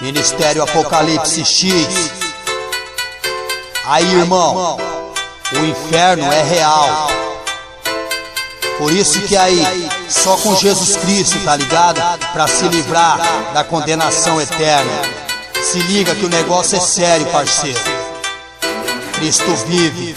Ministério Apocalipse X. Aí, irmão, o inferno é real. Por isso que aí, só com Jesus Cristo, tá ligado? Pra se livrar da condenação eterna. Se liga que o negócio é sério, parceiro. Cristo vive.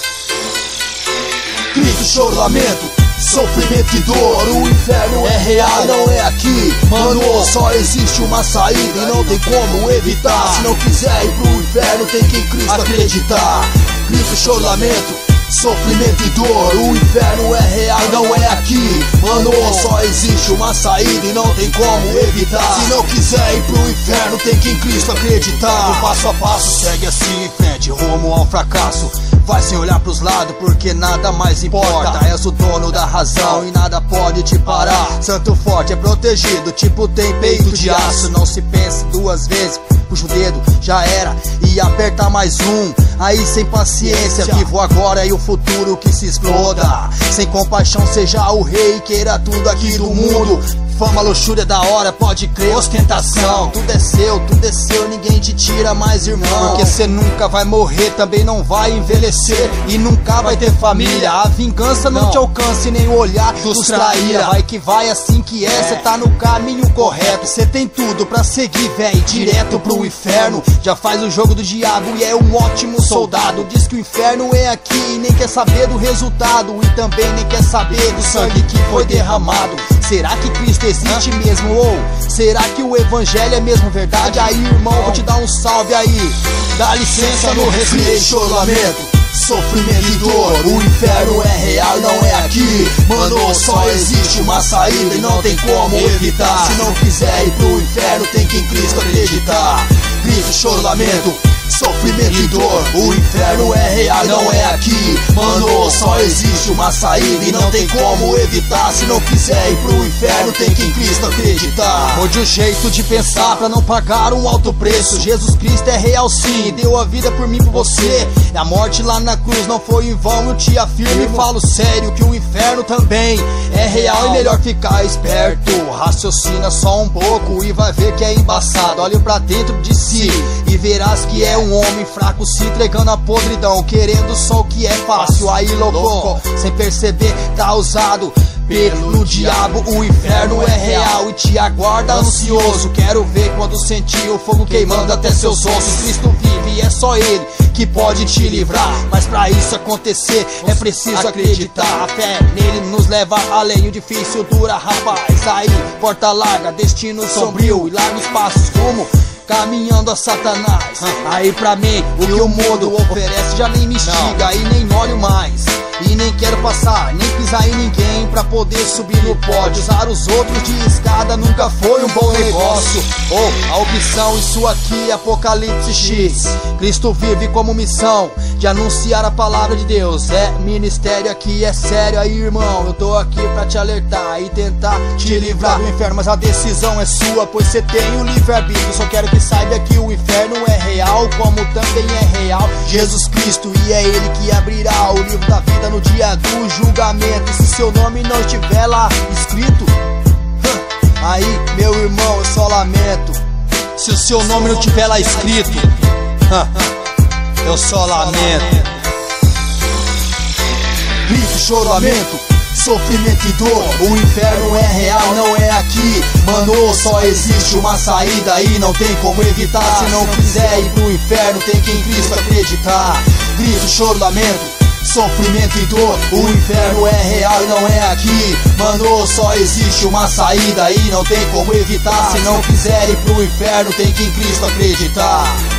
Grito, choro, lamento, sofrimento e dor. O inferno é real, não é aqui. Mano, só existe uma saída e não tem como evitar. Se não quiser ir pro inferno, tem que em Cristo acreditar. Grito, choro, lamento, sofrimento e dor. O inferno é real, não é aqui. Mano, só existe uma saída e não tem como evitar. Se não quiser ir pro inferno, tem que em Cristo acreditar. O passo a passo segue assim em frente, rumo ao fracasso. Vai sem olhar pros lados, porque nada mais importa. És o dono da razão e nada pode te parar. Santo forte é protegido, tipo tem peito de aço. Não se pense duas vezes, puxa o dedo, já era. E aperta mais um, aí sem paciência. Vivo agora e o futuro que se exploda. Sem compaixão seja o rei, queira tudo aqui do mundo. Fama, luxúria da hora, pode crer, ostentação. Tudo é seu, ninguém te tira mais, irmão. Porque cê nunca vai morrer, também não vai envelhecer e nunca vai ter família. A vingança não te alcance, nem o olhar dos traíra. Vai que vai, assim que é, cê tá no caminho correto. Cê tem tudo pra seguir, véi, direto pro inferno. Já faz o jogo do diabo e é um ótimo soldado. Diz que o inferno é aqui e nem quer saber do resultado. E também nem quer saber do sangue que foi derramado. Será que Cristo existe mesmo? Ou será que o evangelho é mesmo verdade? Aí, irmão, vou te dar um salve aí. Dá licença no respeito. Choro, lamento, sofrimento e dor. O inferno é real, não é aqui. Mano, só existe uma saída e não tem como evitar. Se não quiser ir pro inferno, tem que em Cristo acreditar. Grito, choro, lamento, sofrimento e dor. O inferno é real, não é aqui. Mano, só existe uma saída e não tem como evitar. Se não quiser ir pro inferno, tem que em Cristo acreditar. Mude o jeito de pensar pra não pagar um alto preço. Jesus Cristo é real sim, deu a vida por mim, por você. E a morte lá na cruz não foi em vão, eu te afirmo e falo sério que o inferno também é real. E melhor ficar esperto, raciocina só um pouco e vai ver que é embaçado. Olhe pra dentro de si e verás que é um homem fraco se entregando à podridão, querendo só o que é fácil. Aí, louco, sem perceber, tá usado pelo diabo. O inferno é real e te aguarda ansioso. Quero ver quando sentir o fogo queimando até seus ossos. Cristo vive e é só Ele que pode te livrar. Mas pra isso acontecer é preciso acreditar. A fé nele nos leva além, o difícil dura, rapaz. Aí, porta larga, destino sombrio e largos passos rumo caminhando a Satanás. Aí pra mim, o que o mundo oferece já nem me instiga. E nem olho mais, e nem quero passar, nem pisar em ninguém pra poder subir no pódio. Usar os outros de escada nunca foi um bom negócio. A opção, isso aqui é Apocalipse X. Cristo vive como missão de anunciar a palavra de Deus. É ministério aqui, é sério. Aí, irmão, eu tô aqui pra te alertar e tentar te livrar do inferno. Mas a decisão é sua, pois você tem o livre-arbítrio. Só quero que saiba que o inferno é real, como também é real Jesus Cristo, e é Ele que abrirá o livro da vida no dia do julgamento. E se seu nome não estiver lá escrito, aí, meu irmão, eu só lamento. Se o seu nome não estiver lá escrito, eu só lamento. Grito, choro, lamento, sofrimento e dor. O inferno é real, não é aqui. Mano, só existe uma saída e não tem como evitar. Se não quiser ir pro inferno, tem que em Cristo acreditar. Grito, choro, lamento, sofrimento e dor. O inferno é real e não é aqui. Mano, só existe uma saída e não tem como evitar. Se não quiser ir pro inferno, tem que em Cristo acreditar.